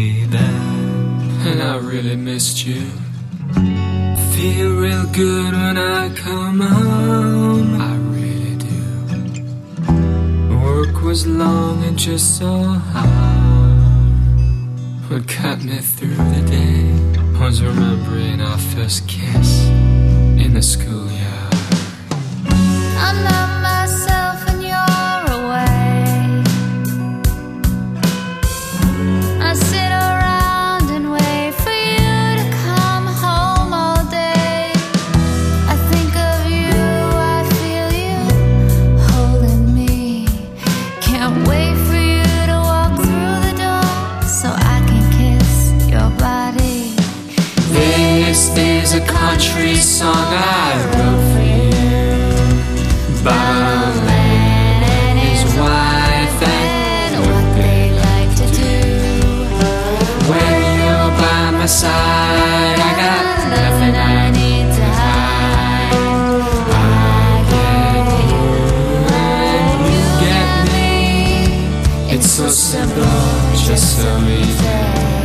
way then, and I really missed you. Feel real good when I come home, I really do. Work was long and just so hard. What got me through the day was remembering our first kiss in the schoolyard. I'm not myself when you're away. I sit around and wait for you to come home all day. I think of you, I feel you holding me. Can't wait for you to walk through the door so I can kiss your body. This is a country song I wrote for you, about a man and his wife and what they like to do. When you're by my side, I got nothing I need to hide. I get you and you get me. It's so simple, just so easy.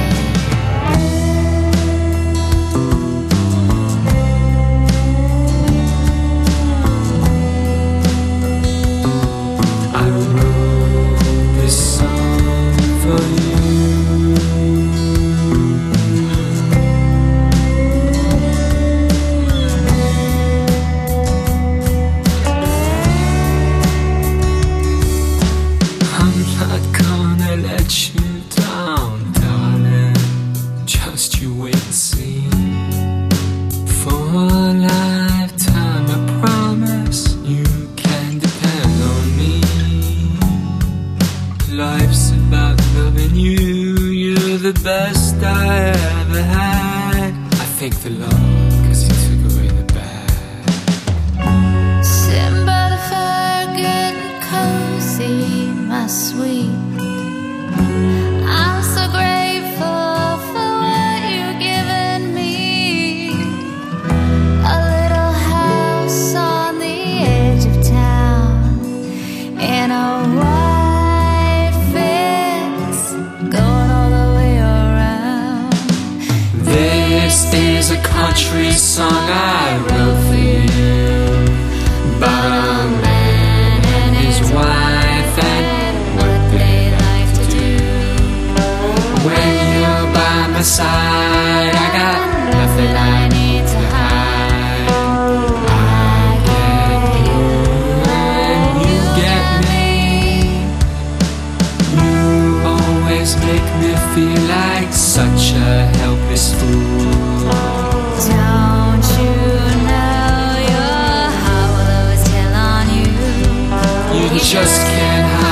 You down, darling. Just you wait and see. For a lifetime, I promise you can depend on me. Life's about loving you. You're the best I ever had. I thank the Lord 'cause He took away the bad. Sitting by the fire, getting cozy, my sweet. I'm so grateful for what you've given me. A little house on the edge of town and a white fence going all the way around. This is a country song I wrote for you, about a man and his wife and what they like to do. When you're by my side, I got nothing I need to hide. I get you and you get me. You always make me feel like such a helpless fool. Don't you know your heart will always tell on you? You just can't hide.